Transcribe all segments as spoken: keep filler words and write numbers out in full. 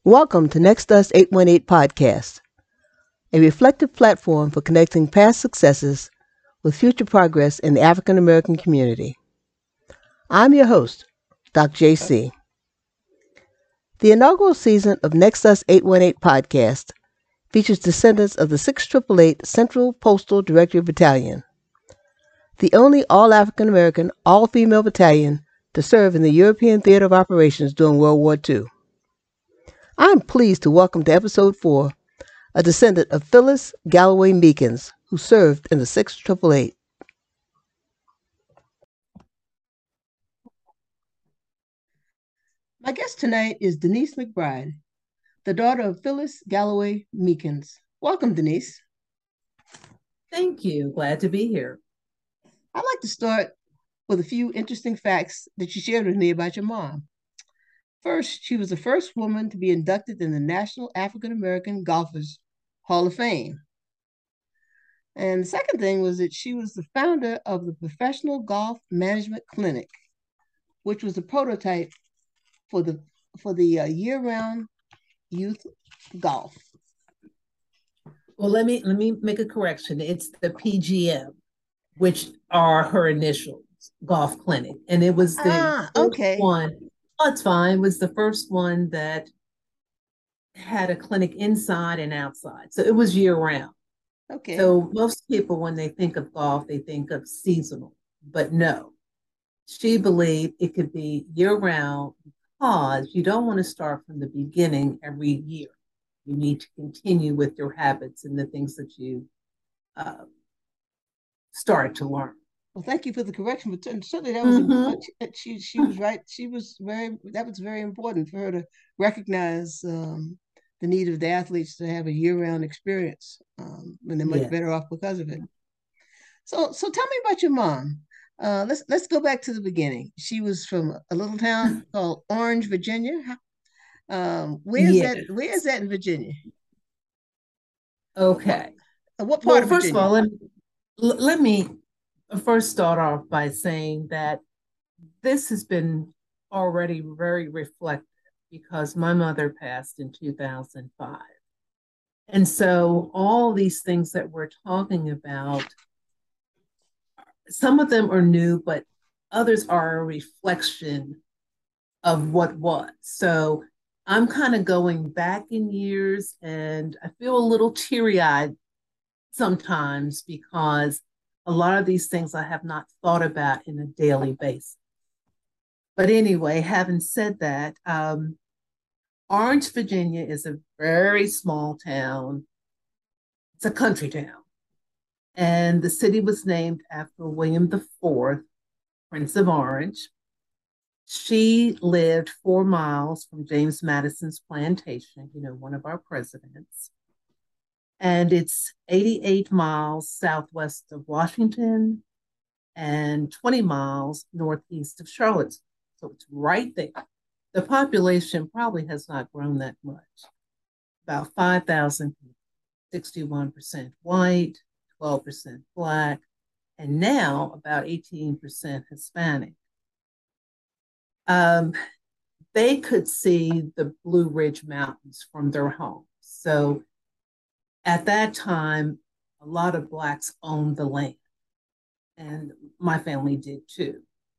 Welcome to Next Us eight one eight Podcast, a reflective platform for connecting past successes with future progress in the African American community. I'm your host, Doctor J C. The inaugural season of Next Us eight one eight Podcast features descendants of the six eight eight eight Central Postal Directory Battalion, the only all-African American, all-female battalion to serve in the European Theater of Operations during World War Two. I'm pleased to welcome to episode four a descendant of Phyllis Galloway Meekins, who served in the six eight eight eight. My guest tonight is Denise McBride, the daughter of Phyllis Galloway Meekins. Welcome, Denise. Thank you. Glad to be here. I'd like to start with a few interesting facts that you shared with me about your mom. First, she was the first woman to be inducted in the National African American Golfers Hall of Fame. And the second thing was that she was the founder of the Professional Golf Management Clinic, which was the prototype for the for the uh, year-round youth golf. Well, let me let me make a correction. It's the P G M, which are her initials, Golf Clinic, and it was the ah, first okay. one. Oh, it's fine. It was the first one that had a clinic inside and outside, so it was year-round. Okay. So most people, when they think of golf, they think of seasonal, but no. She believed it could be year-round because you don't want to start from the beginning every year. You need to continue with your habits and the things that you uh, started to learn. Well, thank you for the correction, but certainly that was mm-hmm. she she was right. She was very that was very important for her to recognize um, the need of the athletes to have a year-round experience, um, and they're much yes. better off because of it. So, so tell me about your mom. Uh, let's let's go back to the beginning. She was from a little town called Orange, Virginia. Um, where's yes. that? Where is that in Virginia? Okay. Uh, what part well, of Virginia? First of all, let, let me first start off by saying that this has been already very reflective because my mother passed in two thousand five. And so all these things that we're talking about, some of them are new, but others are a reflection of what was. So I'm kind of going back in years and I feel a little teary-eyed sometimes because a lot of these things I have not thought about in a daily basis. But anyway, having said that, um, Orange, Virginia is a very small town. It's a country town. And the city was named after William the Fourth, Prince of Orange. She lived four miles from James Madison's plantation, you know, one of our presidents. And it's eighty-eight miles southwest of Washington and twenty miles northeast of Charlottesville. So it's right there. The population probably has not grown that much. About five thousand people, sixty-one percent white, twelve percent Black, and now about eighteen percent Hispanic. Um, they could see the Blue Ridge Mountains from their home. So at that time, a lot of Blacks owned the land, and my family did too.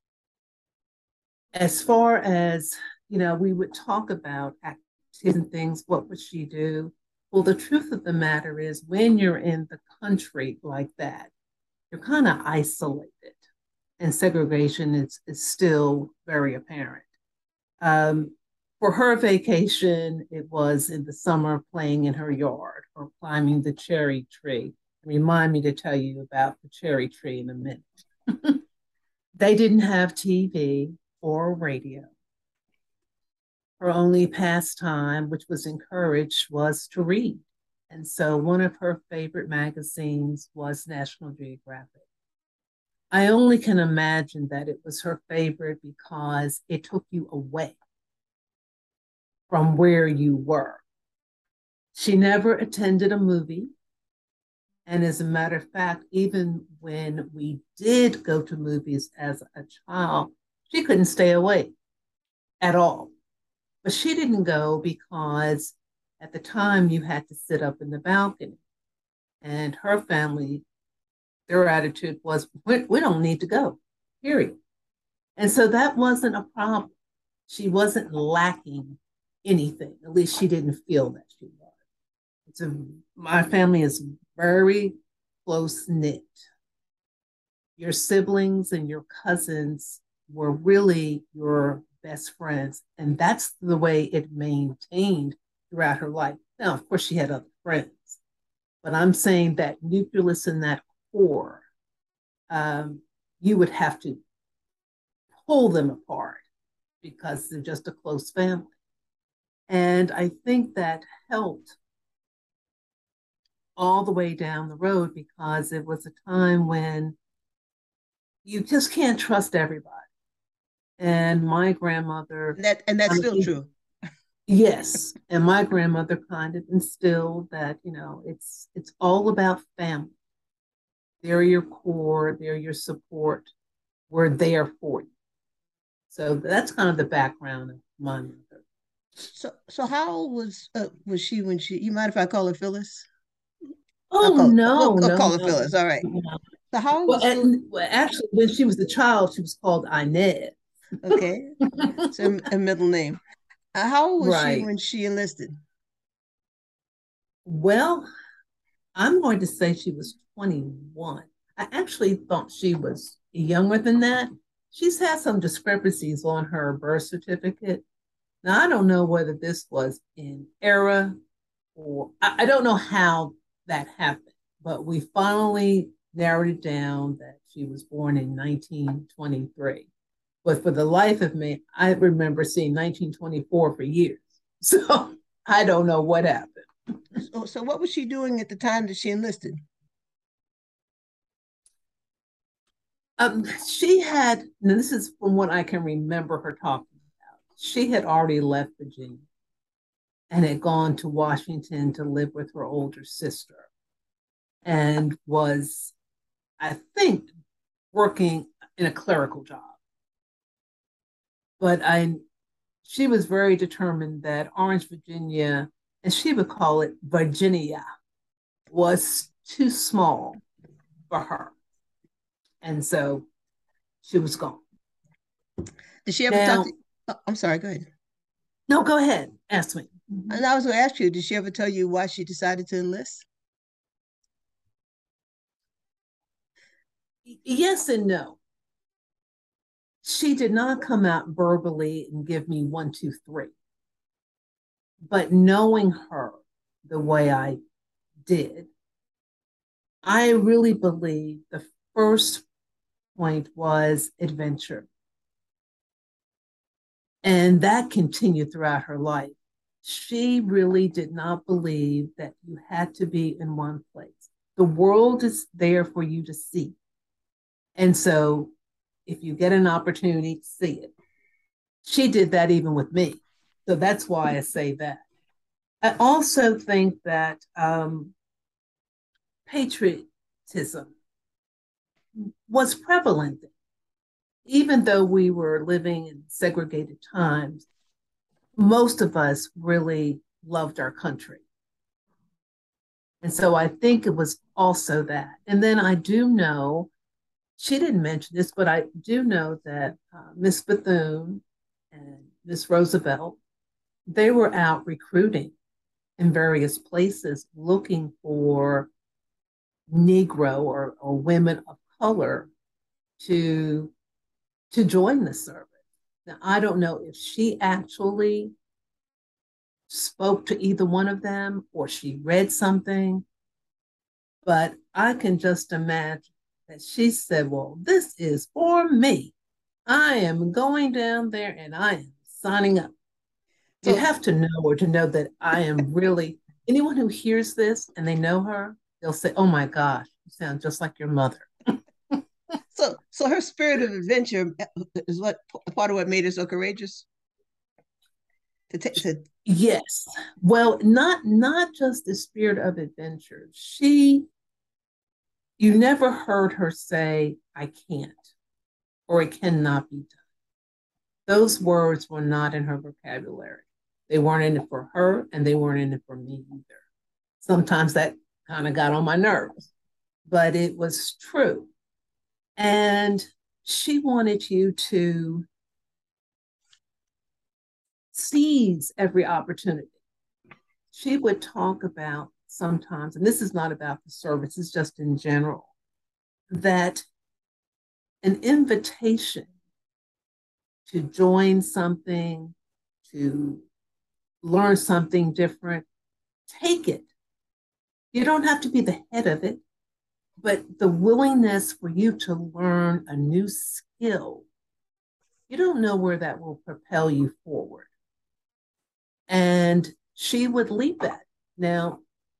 As far as, you know, we would talk about activities and things, what would she do? Well, the truth of the matter is when you're in the country like that, you're kind of isolated and segregation is, is still very apparent. Um, for her vacation, it was in the summer playing in her yard or climbing the cherry tree. Remind me to tell you about the cherry tree in a minute. They didn't have T V or radio. Her only pastime, which was encouraged, was to read. And so one of her favorite magazines was National Geographic. I only can imagine that it was her favorite because it took you away from where you were. She never attended a movie. And as a matter of fact, even when we did go to movies as a child, she couldn't stay away at all. But she didn't go because at the time you had to sit up in the balcony. And her family, their attitude was, we, we don't need to go, period. And so that wasn't a problem. She wasn't lacking anything. At least she didn't feel that she was. It's a, my family is very close knit. Your siblings and your cousins were really your best friends. And that's the way it maintained throughout her life. Now, of course, she had other friends, but I'm saying that nucleus and that core, um, you would have to pull them apart because they're just a close family. And I think that helped all the way down the road because it was a time when you just can't trust everybody. And my grandmother, And that and that's I still mean, true. yes, and my grandmother kind of instilled that, you know, it's it's all about family. They're your core, they're your support. We're there for you. So that's kind of the background of my mother. So so how old was uh, was she when she? You mind if I call her Phyllis? I'll Oh call we'll, no, I'll no, call her no, Phyllis. All right. no. So how old Well, was Phyllis? and, well, actually, when she was a child, she was called Inez. Okay, so a middle name. Uh, how old was she Right. when she enlisted? Well, I'm going to say she was twenty-one. I actually thought she was younger than that. She's had some discrepancies on her birth certificate. Now, I don't know whether this was in error or I, I don't know how that happened, but we finally narrowed it down that she was born in nineteen twenty-three. But for the life of me, I remember seeing nineteen twenty-four for years. So I don't know what happened. So, so what was she doing at the time that she enlisted? Um, she had, and this is from what I can remember her talking about, she had already left Virginia and had gone to Washington to live with her older sister and was, I think, working in a clerical job. But I, she was very determined that Orange, Virginia, and she would call it Virginia, was too small for her. And so she was gone. Did she ever talk to? Now, Oh, I'm sorry. Go ahead. no, go ahead. Ask me. And I was going to ask you, did she ever tell you why she decided to enlist? Yes and no. She did not come out verbally and give me one, two, three. But knowing her the way I did, I really believe the first point was adventure. And that continued throughout her life. She really did not believe that you had to be in one place. The world is there for you to see. And so if you get an opportunity, see it. She did that even with me. So that's why I say that. I also think that um, patriotism was prevalent. Even though we were living in segregated times, most of us really loved our country. And so I think it was also that. And then I do know, she didn't mention this, but I do know that uh, Miss Bethune and Miss Roosevelt, they were out recruiting in various places looking for Negro or, or women of color to, to join the service. Now, I don't know if she actually spoke to either one of them or she read something, but I can just imagine that she said, well, this is for me. I am going down there and I am signing up. You So, have to know or to know that I am really, anyone who hears this and they know her, they'll say, oh my gosh, you sound just like your mother. so, so her spirit of adventure is what part of what made her so courageous. To take to Yes. Well, not not just the spirit of adventure. She, you never heard her say, I can't or it cannot be done. Those words were not in her vocabulary. They weren't in it for her, and they weren't in it for me either. Sometimes that kind of got on my nerves, but it was true. And she wanted you to seize every opportunity. She would talk about sometimes, and this is not about the service, it's just in general, that an invitation to join something, to learn something different, take it. You don't have to be the head of it, but the willingness for you to learn a new skill, you don't know where that will propel you forward. And she would lead that. Now,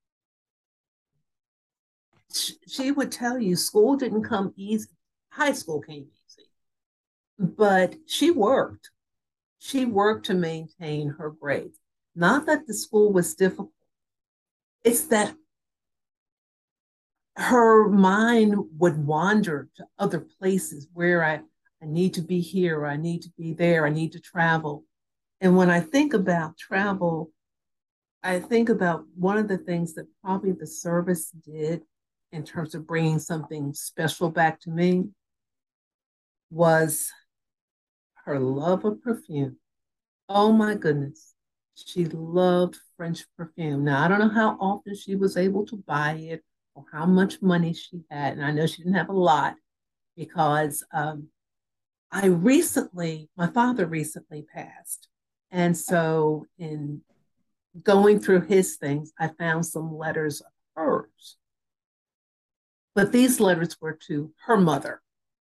she would tell you school didn't come easy. High school came easy, but she worked. She worked to maintain her grades. Not that the school was difficult. It's that her mind would wander to other places where I, I need to be here, I need to be there, I need to travel. And when I think about travel, I think about one of the things that probably the service did in terms of bringing something special back to me was her love of perfume. Oh my goodness. She loved French perfume. Now, I don't know how often she was able to buy it or how much money she had. And I know she didn't have a lot because um, I recently, my father recently passed. And so, in going through his things, I found some letters of hers. But these letters were to her mother.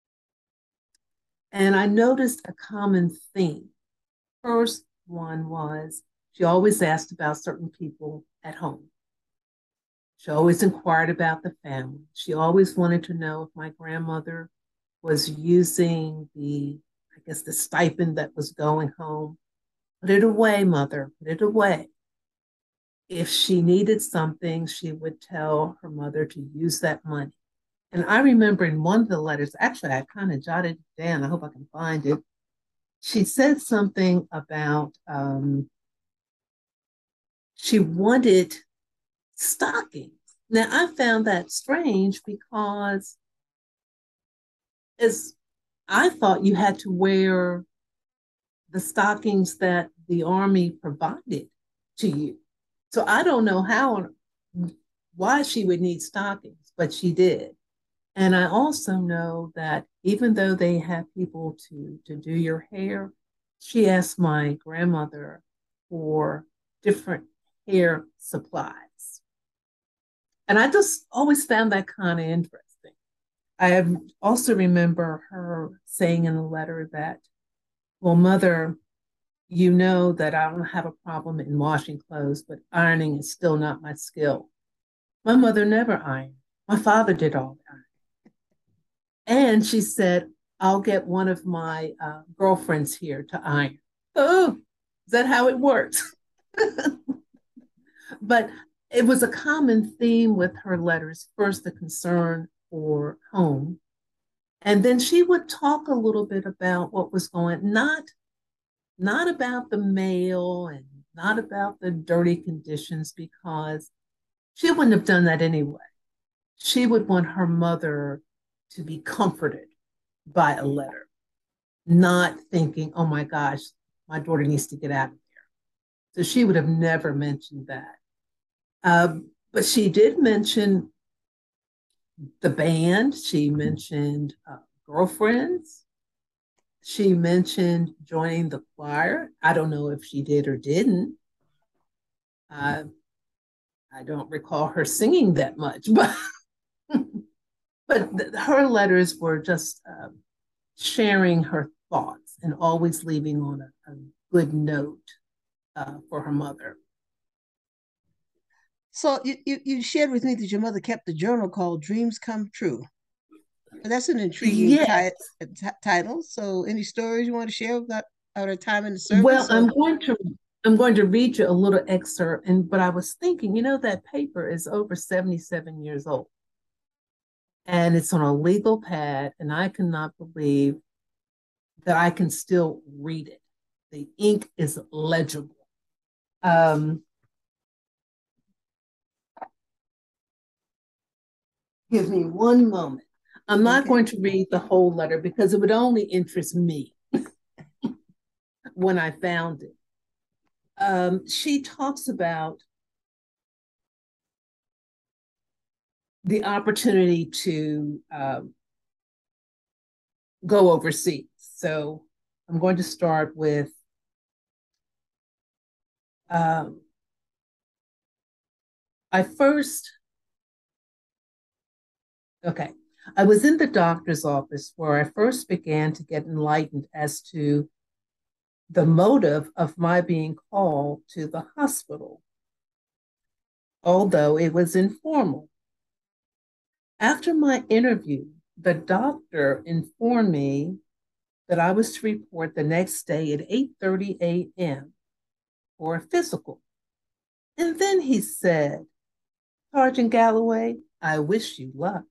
And I noticed a common theme. First one was she always asked about certain people at home. She always inquired about the family. She always wanted to know if my grandmother was using the, I guess, the stipend that was going home. Put it away, mother, put it away. If she needed something, she would tell her mother to use that money. And I remember in one of the letters, actually, I kind of jotted it down. I hope I can find it. She said something about um, she wanted stockings. Now, I found that strange because as I thought you had to wear the stockings that the Army provided to you. So I don't know how, why she would need stockings, but she did. And I also know that even though they have people to, to do your hair, she asked my grandmother for different hair supplies. And I just always found that kind of interesting. I also remember her saying in the letter that, well, mother, you know that I don't have a problem in washing clothes, but ironing is still not my skill. My mother never ironed. My father did all the ironing. And she said, I'll get one of my uh, girlfriends here to iron. Oh, is that how it works? But it was a common theme with her letters. First, the concern for home. And then she would talk a little bit about what was going, not, not about the mail and not about the dirty conditions, because she wouldn't have done that anyway. She would want her mother to be comforted by a letter, not thinking, oh my gosh, my daughter needs to get out of there. So she would have never mentioned that. Um, but she did mention the band. She mentioned uh, girlfriends. She mentioned joining the choir. I don't know if she did or didn't. Uh, I don't recall her singing that much, but but th- her letters were just uh, sharing her thoughts and always leaving on a, a good note uh, for her mother. So you, you, you shared with me that your mother kept a journal called Dreams Come True. That's an intriguing Yes. ti- t- title. So any stories you want to share about our time in the Well, service? I'm Or going to I'm going to read you a little excerpt, and but I was thinking, you know, that paper is over seventy-seven years old, and it's on a legal pad, and I cannot believe that I can still read it. The ink is legible. Um, give me one moment. I'm not Okay. going to read the whole letter because it would only interest me when I found it. Um, she talks about the opportunity to um, go overseas. So I'm going to start with um, I first, okay, I was in the doctor's office where I first began to get enlightened as to the motive of my being called to the hospital, although it was informal. After my interview, the doctor informed me that I was to report the next day at eight thirty a.m. for a physical. And then he said, Sergeant Galloway, I wish you luck.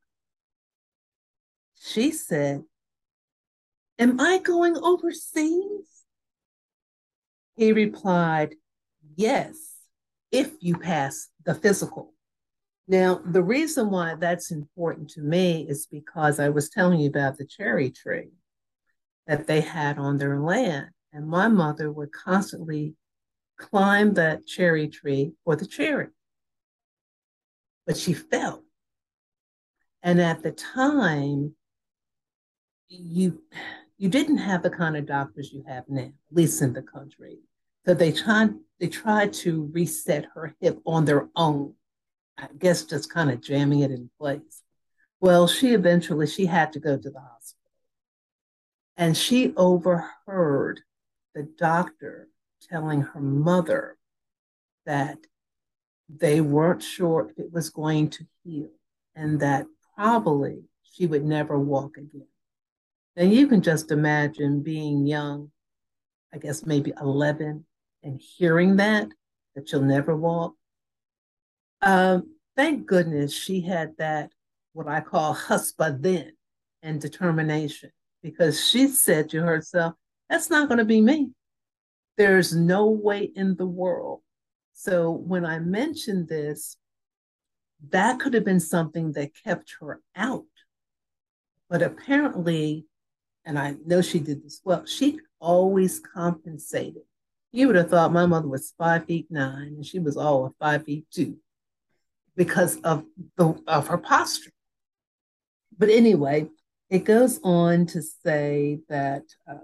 She said, am I going overseas? He replied, yes, if you pass the physical. Now, the reason why that's important to me is because I was telling you about the cherry tree that they had on their land. And my mother would constantly climb that cherry tree for the cherry, but she fell. And at the time, you you didn't have the kind of doctors you have now, at least in the country. So they tried they tried to reset her hip on their own. I guess just kind of jamming it in place. Well, she eventually she had to go to the hospital. And she overheard the doctor telling her mother that they weren't sure if it was going to heal and that probably she would never walk again. And you can just imagine being young, I guess maybe eleven, and hearing that, that you'll never walk. Um, thank goodness she had that, what I call husband then, and determination, because she said to herself, that's not going to be me. There's no way in the world. So when I mentioned this, that could have been something that kept her out. But apparently, and I know she did this well, she always compensated. You would have thought my mother was five feet nine and she was all of five feet two because of the of her posture. But anyway, it goes on to say that um,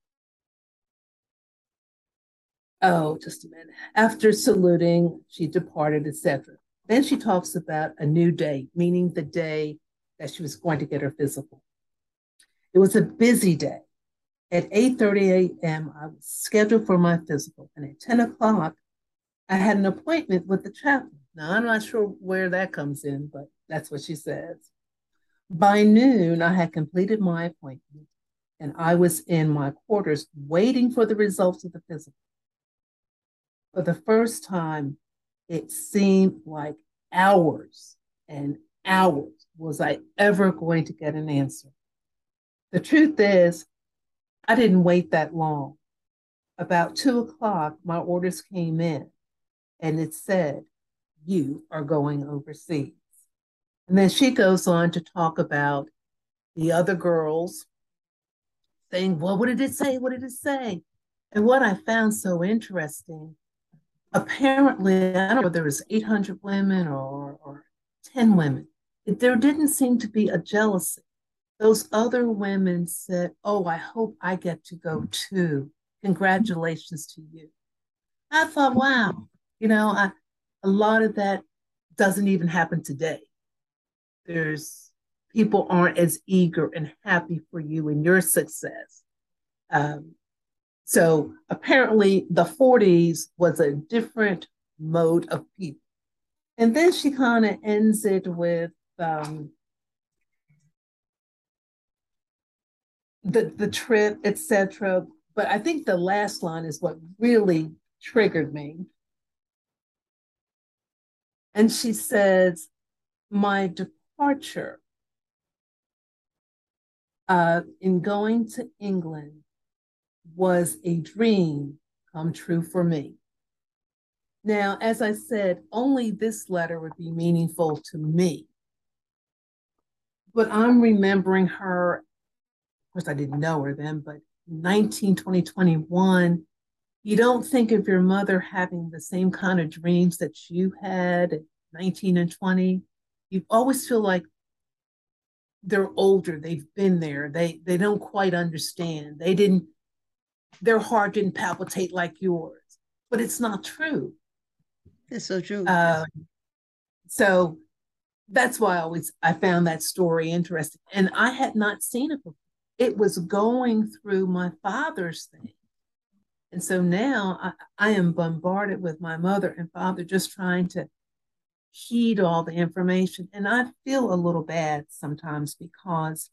oh, just a minute. After saluting, she departed, et cetera. Then she talks about a new day, meaning the day that she was going to get her physical. It was a busy day. At eight thirty a.m., I was scheduled for my physical, and at ten o'clock, I had an appointment with the chaplain. Now, I'm not sure where that comes in, but that's what she says. By noon, I had completed my appointment, and I was in my quarters waiting for the results of the physical. For the first time, it seemed like hours and hours was I ever going to get an answer. The truth is, I didn't wait that long. About two o'clock, my orders came in and it said, you are going overseas. And then she goes on to talk about the other girls saying, well, what did it say? What did it say? And what I found so interesting, apparently, I don't know if there was eight hundred women or, or ten women. There didn't seem to be a jealousy. Those other women said, oh, I hope I get to go too. Congratulations to you. I thought, wow, you know, I, a lot of that doesn't even happen today. There's people aren't as eager and happy for you and your success. Um, so apparently, the forties was a different mode of people. And then she kind of ends it with um, the the trip, et cetera. But I think the last line is what really triggered me. And she says, my departure uh, in going to England was a dream come true for me. Now, as I said, only this letter would be meaningful to me. But I'm remembering her, of course, I didn't know her then, but nineteen, twenty, twenty-one, you don't think of your mother having the same kind of dreams that you had at nineteen and twenty. You always feel like they're older, they've been there, they they don't quite understand. They didn't, their heart didn't palpitate like yours. But it's not true. It's so true. Uh, so that's why I always I found that story interesting. And I had not seen it before. It was going through my father's thing. And so now I, I am bombarded with my mother and father just trying to heed all the information. And I feel a little bad sometimes because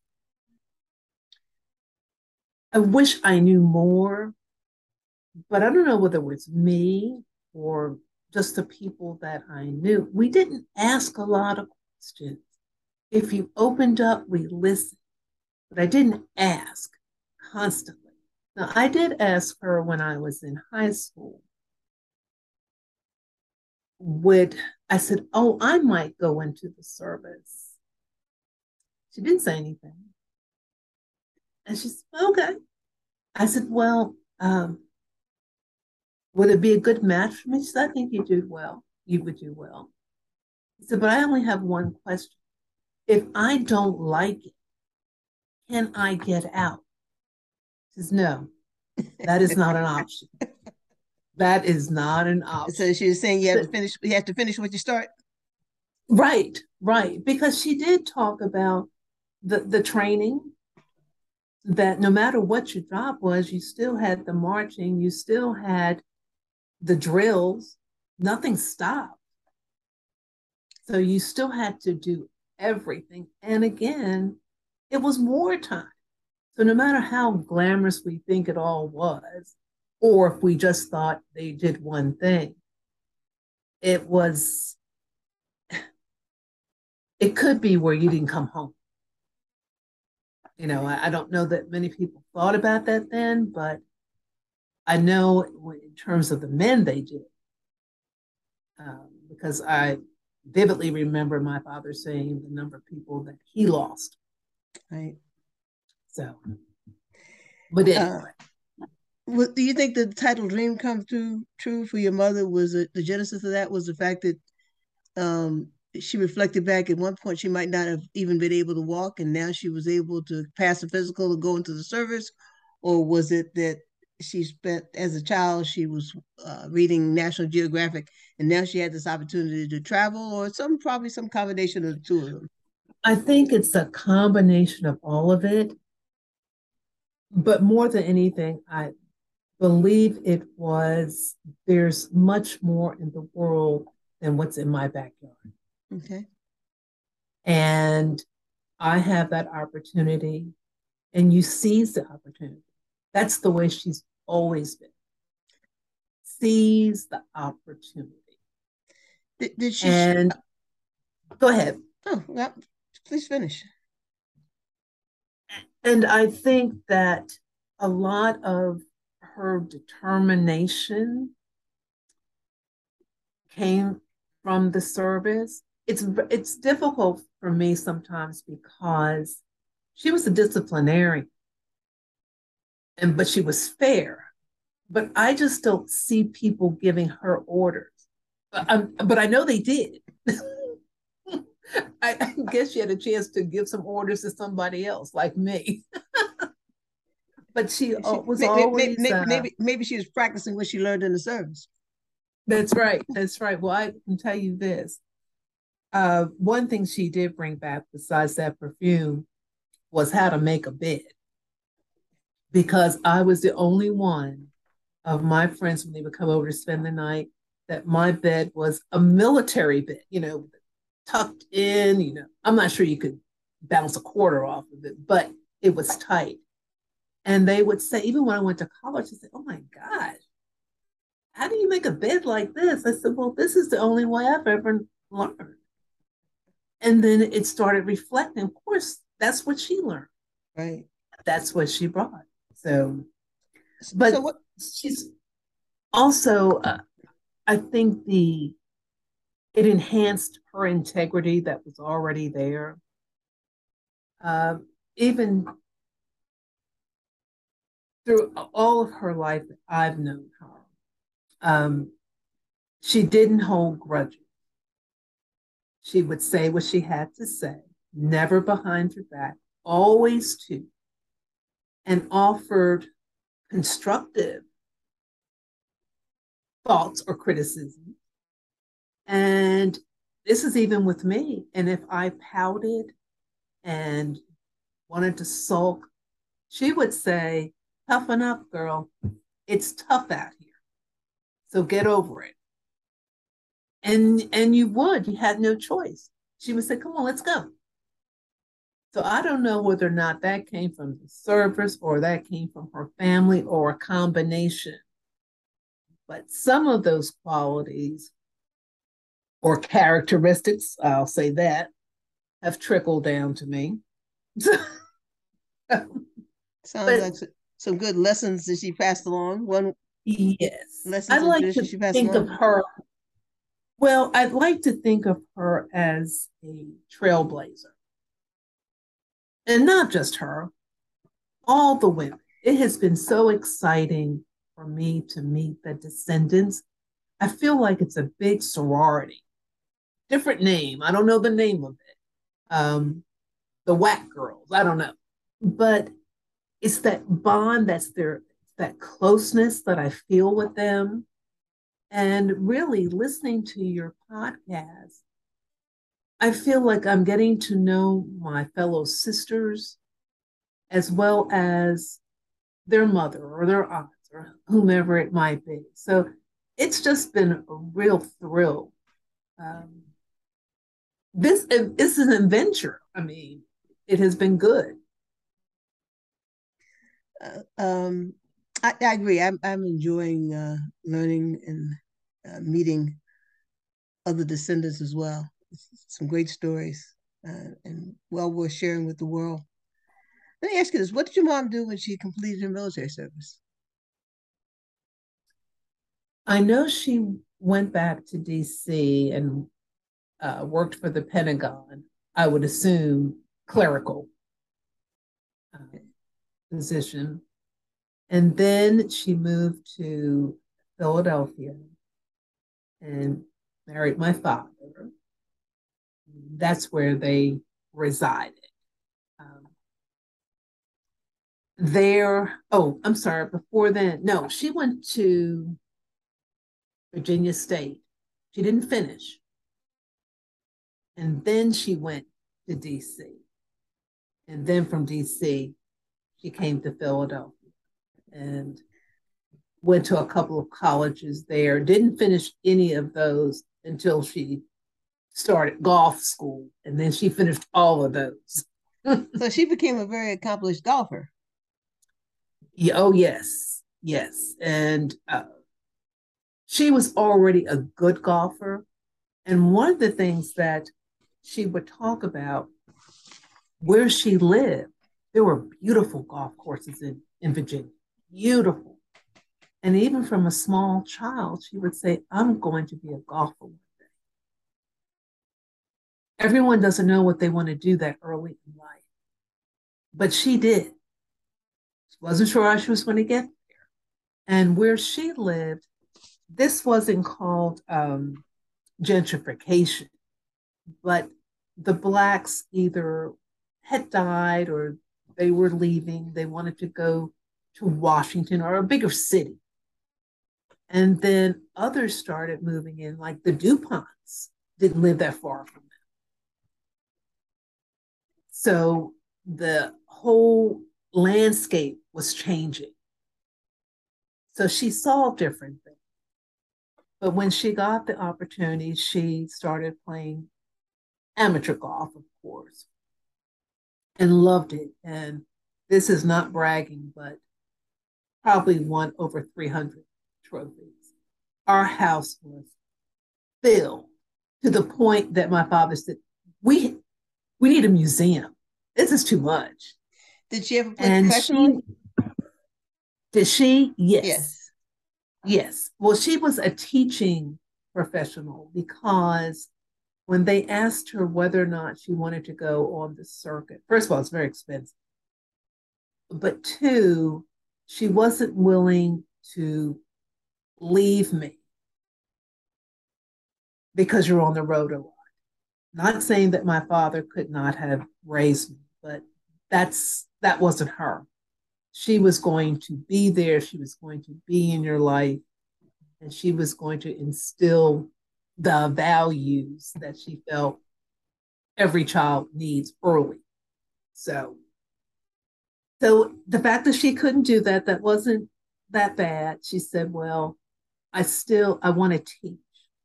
I wish I knew more, but I don't know whether it was me or just the people that I knew. We didn't ask a lot of questions. If you opened up, we listened, but I didn't ask constantly. Now, I did ask her when I was in high school. Would I said, oh, I might go into the service. She didn't say anything. And she said, okay. I said, well, um, would it be a good match for me? She said, I think you do well. You would do well. I said, but I only have one question. If I don't like it, can I get out? She says, no, that is not an option. That is not an option. So she was saying you have to finish, you have to finish what you start. Right, right. Because she did talk about the, the training, that no matter what your job was, you still had the marching, you still had the drills, nothing stopped. So you still had to do everything. And again, it was wartime. So no matter how glamorous we think it all was, or if we just thought they did one thing, it was, it could be where you didn't come home. You know, I, I don't know that many people thought about that then, but I know in terms of the men they did, um, because I vividly remember my father saying the number of people that he lost. Right. So, but anyway. Uh, what, do you think the title "Dream Come True" true for your mother was a, the genesis of that? Was the fact that um, she reflected back at one point she might not have even been able to walk, and now she was able to pass the physical and go into the service, or was it that she spent as a child she was uh, reading National Geographic, and now she had this opportunity to travel, or some probably some combination of the two of them? I think it's a combination of all of it, but more than anything, I believe it was there's much more in the world than what's in my backyard. Okay. And I have that opportunity, and you seize the opportunity. That's the way she's always been. Seize the opportunity. Did, did she? And go ahead. Oh, well, please finish. And I think that a lot of her determination came from the service. It's it's difficult for me sometimes because she was a disciplinarian, and but she was fair. But I just don't see people giving her orders. But, um, but I know they did. I, I guess she had a chance to give some orders to somebody else, like me. But she, she was maybe, always maybe, uh, maybe maybe she was practicing what she learned in the service. That's right. That's right. Well, I can tell you this. Uh, one thing she did bring back besides that perfume was how to make a bed. Because I was the only one of my friends when they would come over to spend the night that my bed was a military bed, you know, tucked in, you know. I'm not sure you could bounce a quarter off of it, but it was tight. And they would say, even when I went to college, they said, oh my God, how do you make a bed like this? I said, well, this is the only way I've ever learned. And then it started reflecting. Of course, that's what she learned. Right. That's what she brought. So, but so what? she's also, uh, I think the it enhanced her integrity that was already there. Uh, Even through all of her life that I've known her, um, she didn't hold grudges. She would say what she had to say, never behind your back, always to, and offered constructive thoughts or criticism. And this is even with me. And if I pouted and wanted to sulk, she would say, toughen up, girl. It's tough out here. So get over it. And and you would, you had no choice. She would say, come on, let's go. So I don't know whether or not that came from the service or that came from her family or a combination. But some of those qualities or characteristics, I'll say that, have trickled down to me. Sounds But like some good lessons that she passed along. One yes, I lessons and like traditions to she passed think of along. her. Well, I'd like to think of her as a trailblazer. And not just her, all the women. It has been so exciting for me to meet the descendants. I feel like it's a big sorority, different name. I don't know the name of it. Um, the Whack Girls, I don't know. But it's that bond that's there, that closeness that I feel with them. And really listening to your podcast, I feel like I'm getting to know my fellow sisters as well as their mother or their aunt or whomever it might be. So it's just been a real thrill. Um, this, this is an adventure. I mean, it has been good. Uh, um, I, I agree. I'm I'm enjoying uh, learning and uh, meeting other descendants as well. It's some great stories uh, and well worth sharing with the world. Let me ask you this: what did your mom do when she completed her military service? I know she went back to D C and uh, worked for the Pentagon. I would assume clerical uh, position. And then she moved to Philadelphia and married my father. That's where they resided. Um, there, oh, I'm sorry, before then, no, she went to Virginia State. She didn't finish. And then she went to D C. And then from D C, she came to Philadelphia and went to a couple of colleges there. Didn't finish any of those until she started golf school, and then she finished all of those. So she became a very accomplished golfer. Yeah, oh, yes, yes. And uh, she was already a good golfer. And one of the things that she would talk about where she lived, there were beautiful golf courses in, in Virginia, beautiful. And even from a small child, she would say, I'm going to be a golfer one day. Everyone doesn't know what they want to do that early in life, but she did. She wasn't sure how she was going to get there. And where she lived, this wasn't called um, gentrification, but the blacks either had died or they were leaving. They wanted to go to Washington or a bigger city. And then others started moving in, like the DuPonts didn't live that far from them. So the whole landscape was changing. So she saw different things. But when she got the opportunity, she started playing amateur golf, of course, and loved it. And this is not bragging, but probably won over three hundred trophies. Our house was filled to the point that my father said, we we need a museum. This is too much. Did she ever play And professionally? she did she? Yes. Yes. Yes. Well, she was a teaching professional because when they asked her whether or not she wanted to go on the circuit, first of all, it's very expensive. But two, she wasn't willing to leave me because you're on the road a lot. Not saying that my father could not have raised me, but that's that wasn't her. She was going to be there, she was going to be in your life, and she was going to instill the values that she felt every child needs early. So so the fact that she couldn't do that, that wasn't that bad. She said, well, I still I want to teach.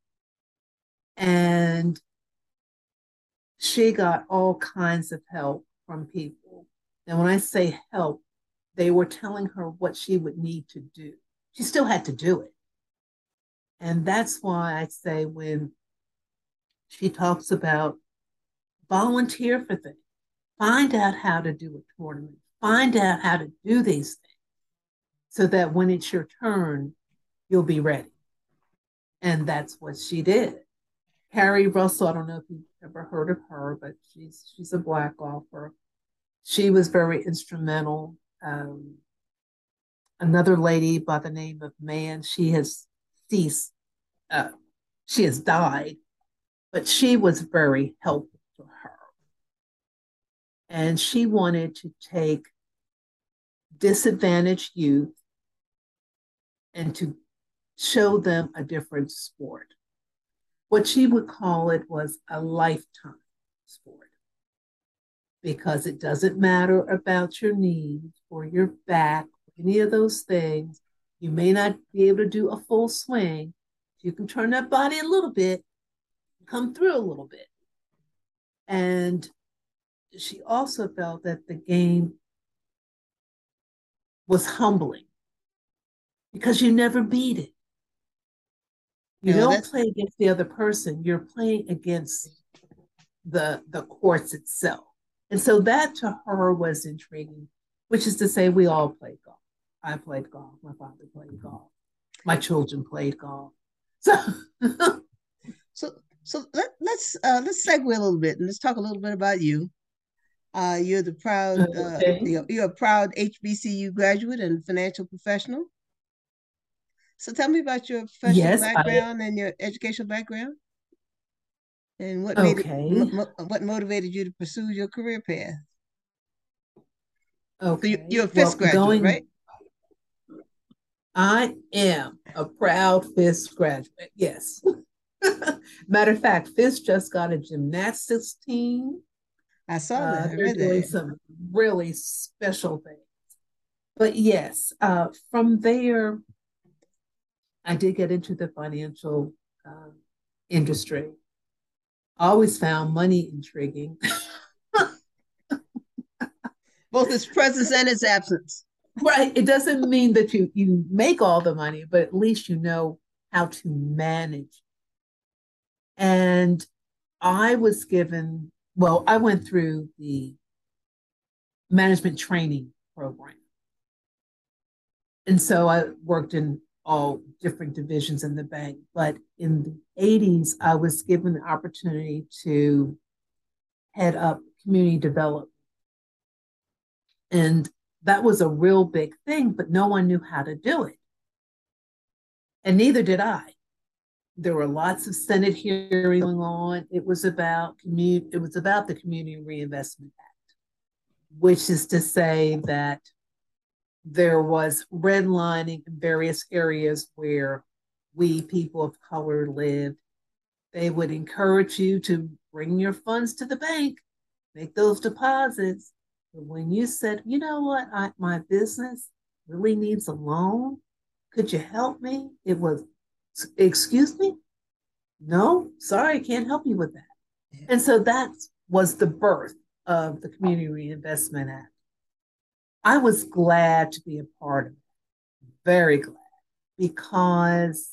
And she got all kinds of help from people. And when I say help, they were telling her what she would need to do. She still had to do it. And that's why I say when she talks about volunteer for things, find out how to do a tournament, find out how to do these things so that when it's your turn, you'll be ready. And that's what she did. Carrie Russell, I don't know if you've ever heard of her, but she's she's a black golfer. She was very instrumental. Um, another lady by the name of Mann, she has ceased, uh, she has died, but she was very helpful to her. And she wanted to take disadvantaged youth and to show them a different sport. What she would call it was a lifetime sport because it doesn't matter about your knees or your back, or any of those things. You may not be able to do a full swing. You can turn that body a little bit, come through a little bit. And she also felt that the game was humbling because you never beat it. You No, don't that's play against the other person, you're playing against the the courts itself. And so that to her was intriguing, which is to say we all played golf. I played golf, my father played golf, my children played golf. So so. So let, let's uh, let's segue a little bit and let's talk a little bit about you. Uh, you're the proud uh, okay. you're, you're a proud H B C U graduate and financial professional. So tell me about your professional Yes, I background and your educational background, and what made it okay. mo- what motivated you to pursue your career path. So you, you're Okay. a Fisk Well, graduate, right? going I am a proud Fisk graduate. Yes. Matter of fact, Fisk just got a gymnastics team. I saw Uh, that. I they're read doing that. some really special things. But yes, uh, from there, I did get into the financial um, industry. I always found money intriguing. Both its presence and its absence. Right. It doesn't mean that you you make all the money, but at least you know how to manage. And I was given, well, I went through the management training program. And so I worked in all different divisions in the bank. But in the eighties, I was given the opportunity to head up community development. And that was a real big thing, but no one knew how to do it. And neither did I. There were lots of Senate hearings going on. It was about community, it was about the Community Reinvestment Act, which is to say that there was redlining in various areas where we people of color lived. They would encourage you to bring your funds to the bank, make those deposits. But when you said, you know what, I, my business really needs a loan, could you help me? It was, excuse me? No, sorry, I can't help you with that. And so that was the birth of the Community Reinvestment Act. I was glad to be a part of it, very glad, because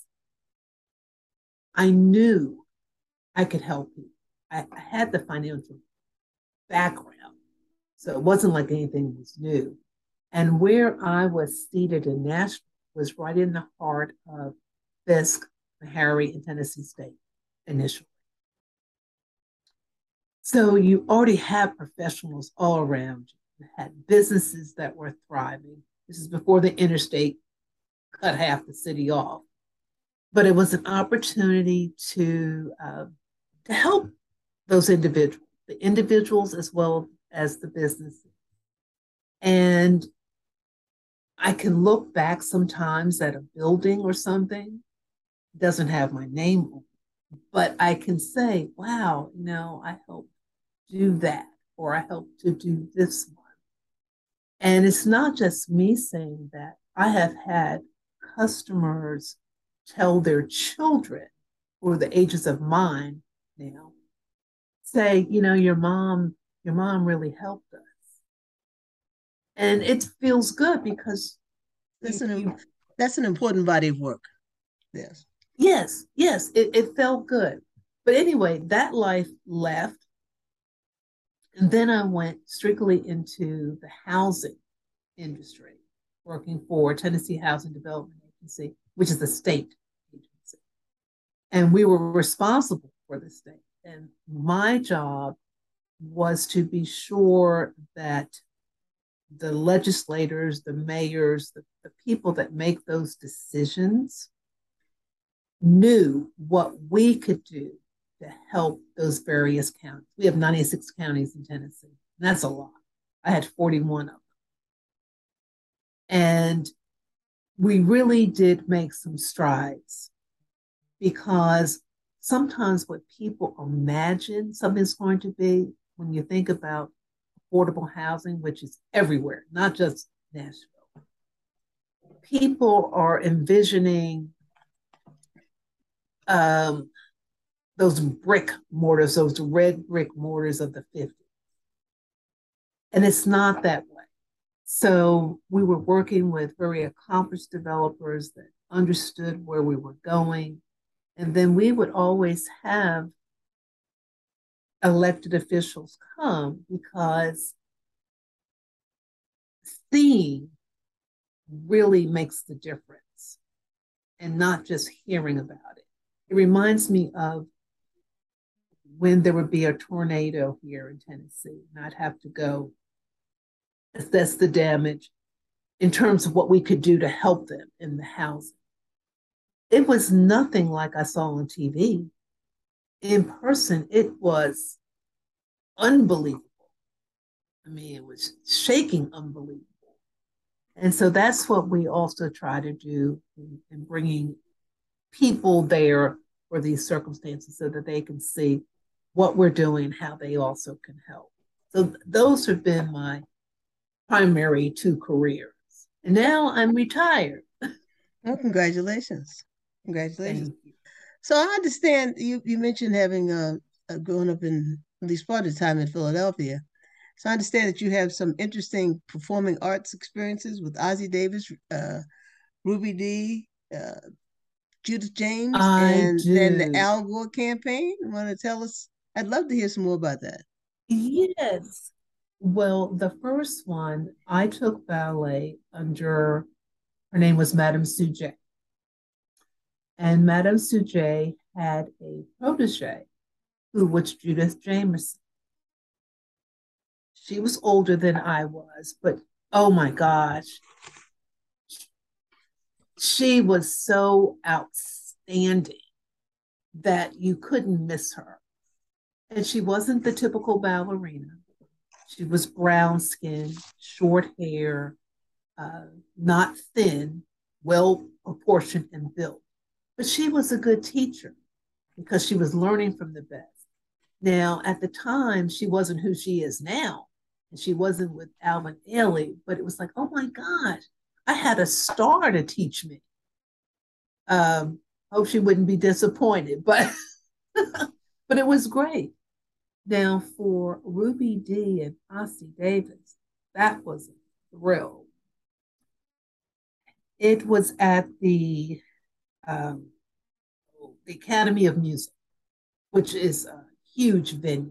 I knew I could help people. I, I had the financial background, so it wasn't like anything was new. And where I was seated in Nashville was right in the heart of Fisk, Meharry, and Tennessee State initially. So you already had professionals all around you. You had businesses that were thriving. This is before the interstate cut half the city off. But it was an opportunity to, uh, to help those individuals, the individuals as well as the businesses. And I can look back sometimes at a building or something, doesn't have my name on it, but I can say, wow, you know, I helped do that, or I helped to do this one. And it's not just me saying that. I have had customers tell their children, who are the ages of mine now, say, you know, your mom, your mom really helped us. And it feels good because That's you, an you that's an important body of work. Yes. yes, yes, it, it felt good. But anyway, that life left. And then I went strictly into the housing industry, working for Tennessee Housing Development Agency, which is the state agency. And we were responsible for the state. And my job was to be sure that the legislators, the mayors, the, the people that make those decisions knew what we could do to help those various counties. We have ninety-six counties in Tennessee. And that's a lot. I had forty-one of them. And we really did make some strides because sometimes what people imagine something's going to be, when you think about affordable housing, which is everywhere, not just Nashville, people are envisioning um, those brick mortars, those red brick mortars of the fifties. And it's not that way. So we were working with very accomplished developers that understood where we were going. And then we would always have elected officials come because seeing really makes the difference and not just hearing about it. It reminds me of when there would be a tornado here in Tennessee, and I'd have to go assess the damage in terms of what we could do to help them in the housing. It was nothing like I saw on T V. In person, it was unbelievable. I mean, it was shaking unbelievable. And so that's what we also try to do in, in bringing people there for these circumstances so that they can see what we're doing, how they also can help. So th- those have been my primary two careers. And now I'm retired. Well, congratulations. Congratulations. Thank you. So I understand you, you mentioned having uh, uh, grown up in at least part of the time in Philadelphia. So I understand that you have some interesting performing arts experiences with Ossie Davis, uh, Ruby Dee, uh, Judith James, I and then the do. Al Gore campaign. You want to tell us? I'd love to hear some more about that. Yes. Well, the first one, I took ballet under, her name was Madame Sujet. And Madame Sujet had a protege who was Judith Jamerson. She was older than I was, but oh my gosh, she was so outstanding that you couldn't miss her. And she wasn't the typical ballerina. She was brown skinned, short hair, uh, not thin, well proportioned and built. But she was a good teacher because she was learning from the best. Now, at the time, she wasn't who she is now. And she wasn't with Alvin Ailey, but it was like, oh my gosh, I had a star to teach me. Um, hope she wouldn't be disappointed, but but it was great. Now for Ruby Dee and Ossie Davis, that was a thrill. It was at the um, the Academy of Music, which is a huge venue.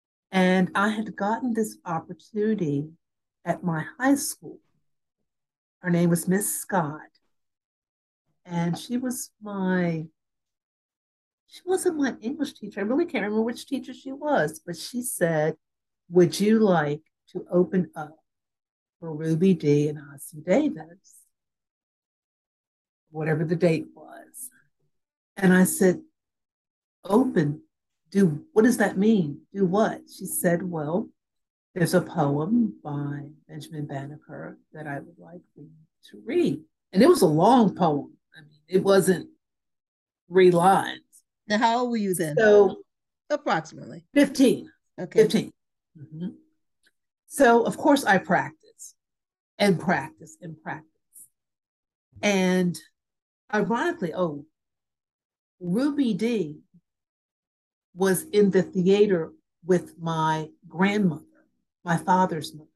And I had gotten this opportunity at my high school Her name was Miss Scott. And she was my, she wasn't my English teacher. I really can't remember which teacher she was, but she said, would you like to open up for Ruby Dee and Ossie Davis, whatever the date was? And I said, open, do, what does that mean? Do what? She said, well, there's a poem by Benjamin Banneker that I would like for you to read. And it was a long poem. I mean, it wasn't three lines. Now, how old were you then? So, approximately fifteen. Okay. fifteen. Mm-hmm. So, of course, I practice and practice and practice. And ironically, oh, Ruby Dee was in the theater with my grandmother, my father's mother.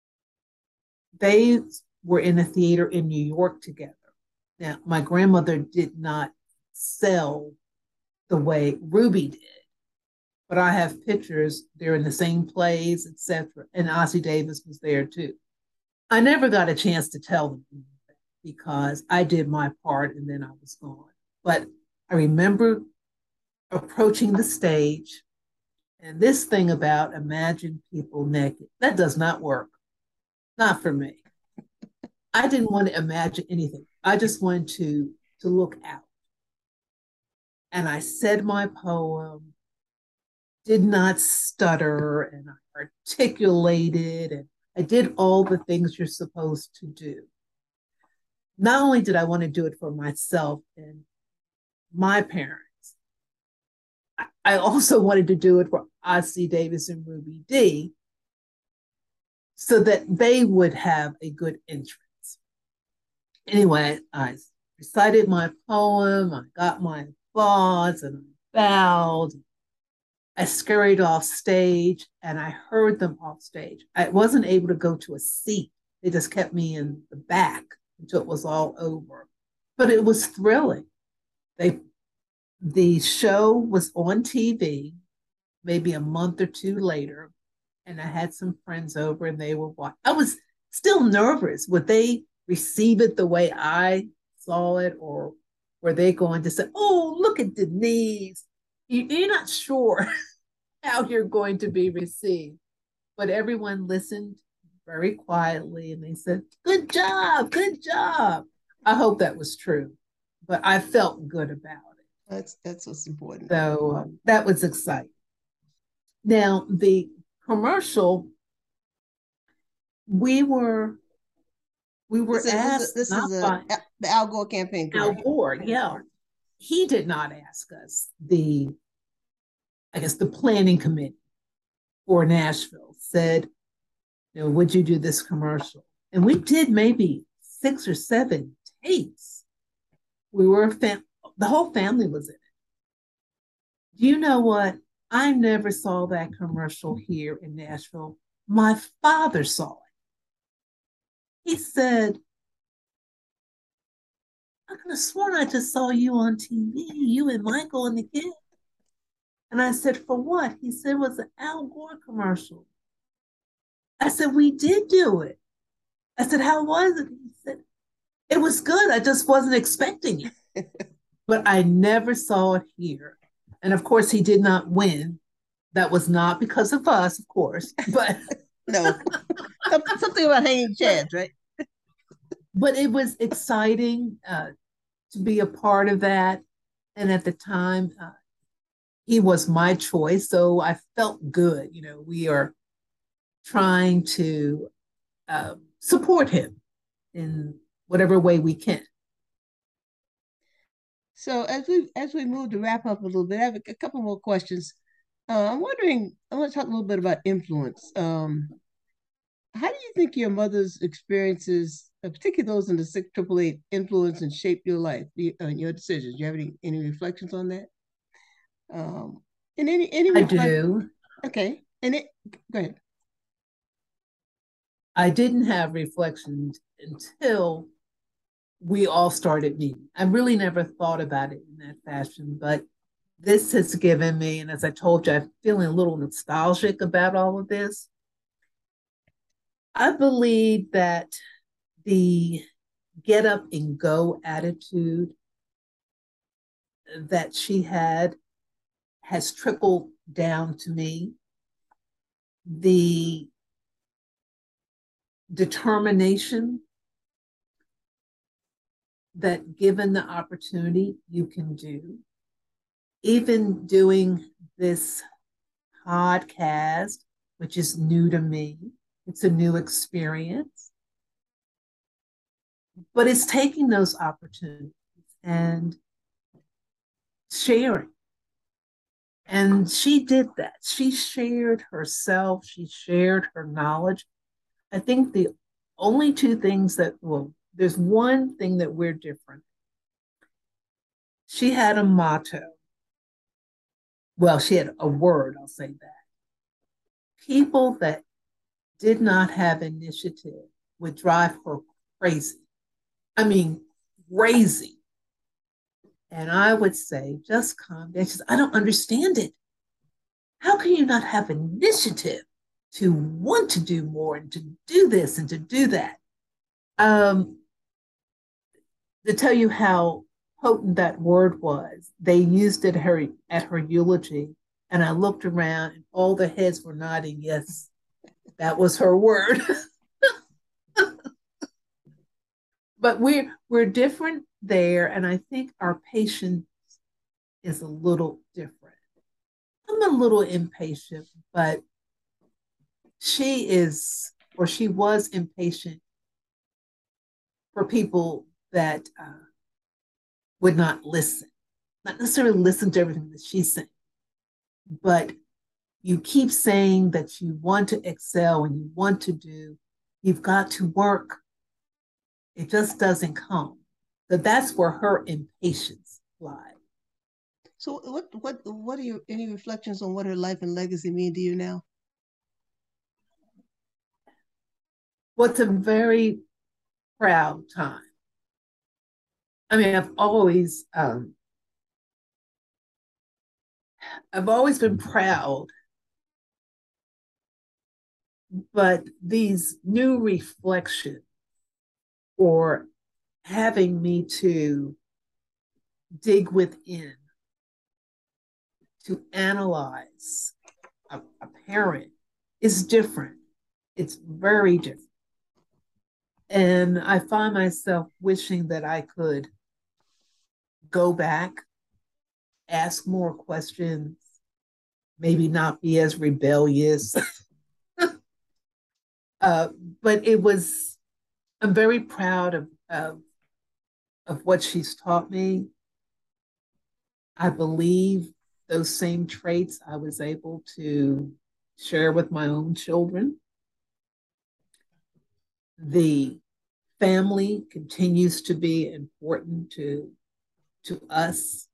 They were in a theater in New York together. Now, my grandmother did not sell the way Ruby did, but I have pictures. They're in the same plays, et cetera. And Ossie Davis was there too. I never got a chance to tell them because I did my part and then I was gone. But I remember approaching the stage, and this thing about imagine people naked, that does not work. Not for me. I didn't want to imagine anything. I just wanted to, to look out. And I said my poem, did not stutter, and I articulated, and I did all the things you're supposed to do. Not only did I want to do it for myself and my parents, I also wanted to do it for Ossie Davis and Ruby Dee so that they would have a good entrance. Anyway, I recited my poem, I got my applause, and I bowed. I scurried off stage, and I heard them off stage. I wasn't able to go to a seat. They just kept me in the back until it was all over. But it was thrilling. They, the show was on T V maybe a month or two later, and I had some friends over, and they were watching. I was still nervous. Would they receive it the way I saw it, or were they going to say, oh, look at Denise? You're not sure how you're going to be received. But everyone listened very quietly, and they said, good job, good job. I hope that was true, but I felt good about it. That's, that's what's important. So um, that was exciting. Now, the commercial, we were we were this asked. Is, this is, this is a, by, the Al Gore campaign. Al Gore, yeah. He did not ask us. The, I guess, the planning committee for Nashville said, you know, would you do this commercial? And we did maybe six or seven takes. We were a fam- the whole family was in it. Do you know what? I never saw that commercial here in Nashville. My father saw it. He said, I could have sworn I just saw you on T V, you and Michael and the kid. And I said, for what? He said, it was an Al Gore commercial. I said, we did do it. I said, how was it? He said, it was good. I just wasn't expecting it. But I never saw it here. And of course, he did not win. That was not because of us, of course, but no, something about hanging chads, right? But it was exciting uh, to be a part of that. And at the time, uh, he was my choice. So I felt good. You know, we are trying to uh, support him in whatever way we can. So as we as we move to wrap up a little bit, I have a, a couple more questions. Uh, I'm wondering, I want to talk a little bit about influence. Um, how do you think your mother's experiences, particularly those in the six triple eight, influence and shape your life and your decisions? Do you have any, any reflections on that? Um, and any any I do. Okay, and it go ahead. I didn't have reflections until we all started meeting. I really never thought about it in that fashion, but this has given me, and as I told you, I'm feeling a little nostalgic about all of this. I believe that the get up and go attitude that she had has trickled down to me. The determination that given the opportunity, you can do. Even doing this podcast, which is new to me, it's a new experience, but it's taking those opportunities and sharing. And she did that. She shared herself, she shared her knowledge. I think the only two things that, well, there's one thing that we're different. She had a motto. Well, she had a word, I'll say that. People that did not have initiative would drive her crazy. I mean, crazy. And I would say, just calm down. She says, I don't understand it. How can you not have initiative to want to do more and to do this and to do that? Um, to tell you how potent that word was, they used it at her, at her eulogy. And I looked around and all the heads were nodding, yes, that was her word. But we're we're different there, and I think our patience is a little different. I'm a little impatient, but she is, or she was impatient for people that uh, would not listen, not necessarily listen to everything that she's saying, but you keep saying that you want to excel and you want to do, you've got to work. It just doesn't come. So that's where her impatience lies. So what what what are your any reflections on what her life and legacy mean to you now? Well, it's a very proud time. I mean, I've always um, I've always been proud, but these new reflections or having me to dig within, to analyze a, a parent is different. It's very different. And I find myself wishing that I could go back, ask more questions, maybe not be as rebellious. uh, but it was, I'm very proud of, of, of what she's taught me. I believe those same traits I was able to share with my own children. The family continues to be important to, to us.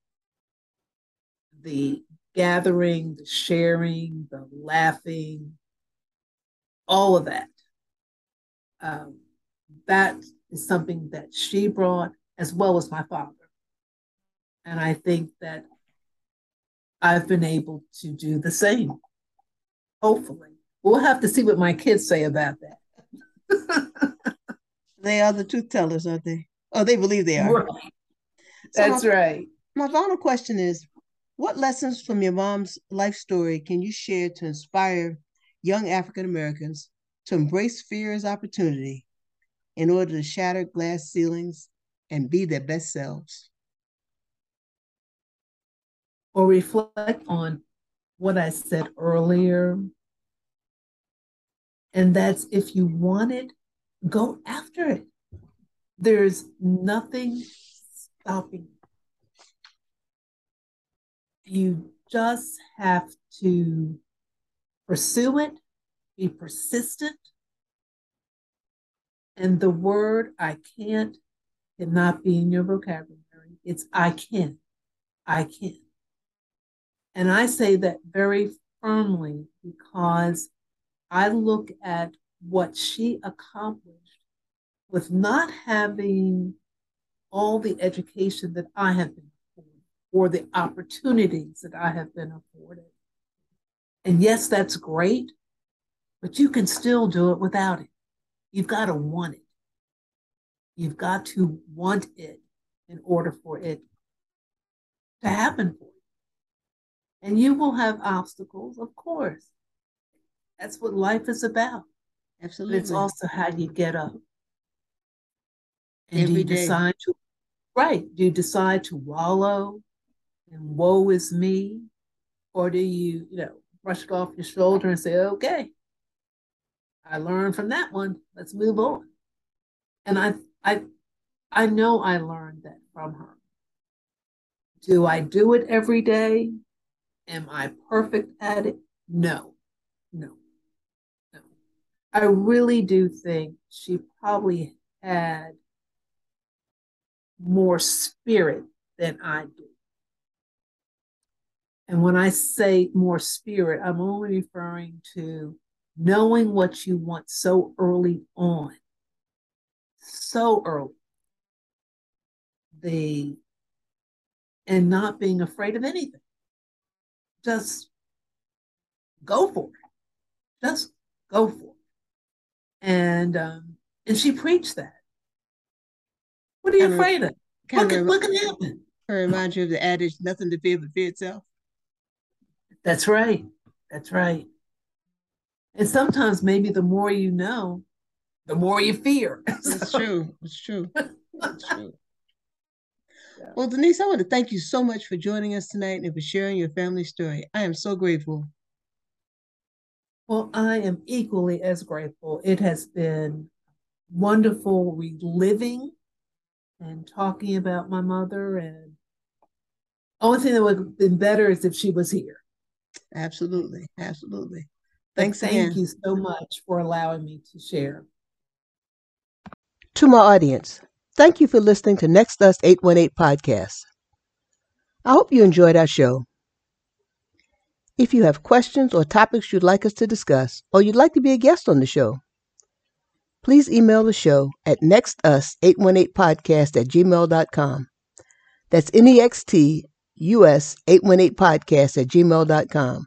The gathering, the sharing, the laughing, all of that. Um, that is something that she brought, as well as my father. And I think that I've been able to do the same, hopefully. We'll have to see what my kids say about that. They are the truth tellers, aren't they? Oh, they believe they are. Right. So That's my, right. My final question is, what lessons from your mom's life story can you share to inspire young African Americans to embrace fear as opportunity in order to shatter glass ceilings and be their best selves? Or reflect on what I said earlier. And that's, if you want it, go after it. There's nothing stopping you. You just have to pursue it, be persistent. And the word I can't cannot be in your vocabulary. It's I can. I can. And I say that very firmly because I look at what she accomplished with not having all the education that I have been afforded or the opportunities that I have been afforded. And yes, that's great, but you can still do it without it. You've got to want it. You've got to want it in order for it to happen for you. And you will have obstacles, of course. That's what life is about. But it's Absolutely. also how you get up. And do Every you day. decide to, right? Do you decide to wallow and woe is me? Or do you, you know, brush it off your shoulder and say, okay, I learned from that one. Let's move on. And I, I, I know I learned that from her. Do I do it every day? Am I perfect at it? No, no, no. I really do think she probably had more spirit than I do. And when I say more spirit, I'm only referring to knowing what you want so early on, so early. The and not being afraid of anything. Just go for it. Just go for it. And um, and she preached that. What are you Kind of, afraid of? kind What can, of what can happen? remind you of the adage, nothing to fear but fear itself. That's right. That's right. And sometimes maybe the more you know, the more you fear. It's true. It's true. It's true. Yeah. Well, Denise, I want to thank you so much for joining us tonight and for sharing your family story. I am so grateful. Well, I am equally as grateful. It has been wonderful reliving and talking about my mother. And only thing that would have been better is if she was here. Absolutely. Absolutely. Thanks Thanks again. Thank again. you so much for allowing me to share. To my audience, thank you for listening to Next Us eight one eight podcast. I hope you enjoyed our show. If you have questions or topics you'd like us to discuss, or you'd like to be a guest on the show, please email the show at next us eight one eight podcast at gmail dot com. That's N E X T U S eight one eight podcast at gmail dot com.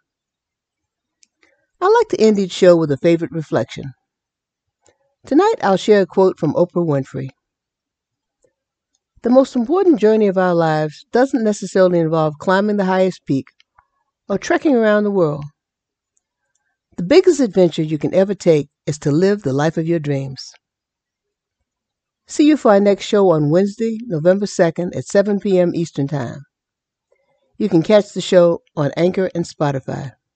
I like to end each show with a favorite reflection. Tonight, I'll share a quote from Oprah Winfrey. The most important journey of our lives doesn't necessarily involve climbing the highest peak or trekking around the world. The biggest adventure you can ever take is to live the life of your dreams. See you for our next show on Wednesday, November second at seven p.m. Eastern Time. You can catch the show on Anchor and Spotify.